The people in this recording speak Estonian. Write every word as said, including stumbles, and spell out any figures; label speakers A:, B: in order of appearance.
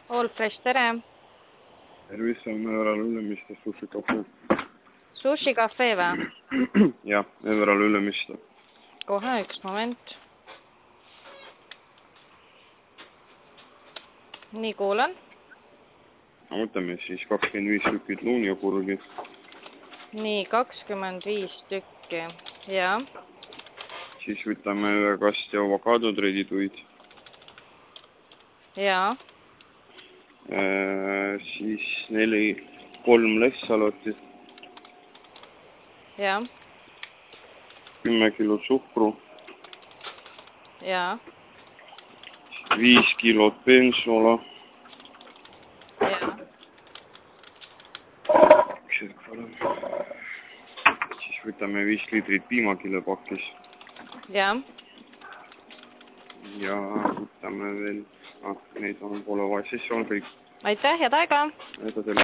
A: All Fresh, tere!
B: Tervis on Everal Ülemiste Sushi Cafe.
A: Sushi Cafe või?
B: Jah, Everal Ülemiste.
A: Kohe, üks moment. Nii, kuulan.
B: Võtame siis kakskümmend viis tükid luuniapurgi.
A: Nii, kakskümmend viis tükki. Ja.
B: Siis võtame ühe kasti avokaadotredituid.
A: Ja.
B: Äh, siis neli, kolm lehssaloti.
A: Ja.
B: kümme kilot suhkru.
A: Ja.
B: viis kilot pensola.
A: Ja.
B: Siis võtame viis liitrit piimakillepakis.
A: Ja.
B: Ja võtame veel, ah, neid on pole vaja, siis on kõik.
A: Aitäh, head aega!
B: Aitäh teile!